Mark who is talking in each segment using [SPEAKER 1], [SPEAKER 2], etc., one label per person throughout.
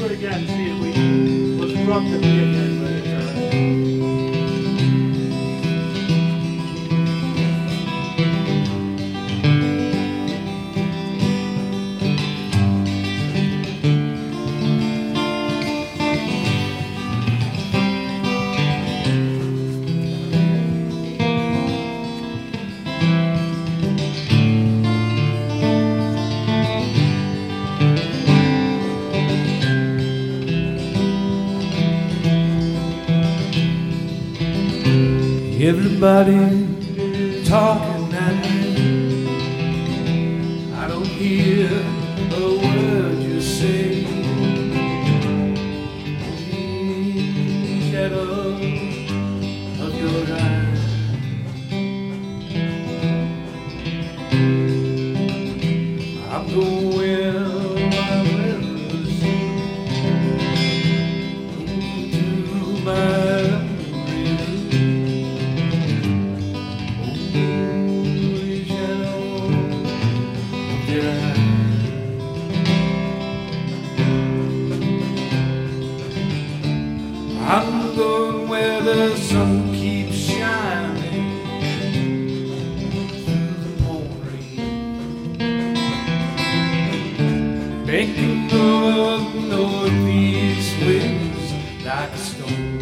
[SPEAKER 1] do it again. See if we can. Let's rough the beat again. Let it
[SPEAKER 2] Everybody talking at me. I don't hear a word you say. The shadow of your eyes. I'm going where my rivers to my I'm going where the sun keeps shining through the pouring rain, banking over the northeast winds like a storm.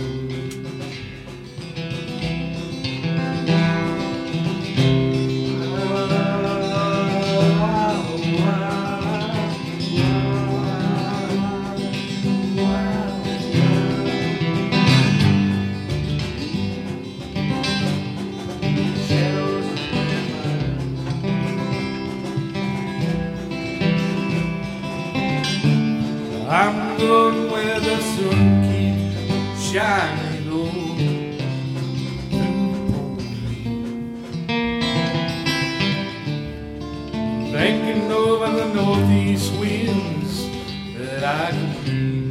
[SPEAKER 2] I'm going where the sun keeps shining low through the pouring rain, banking over the northeast winds that I can breathe.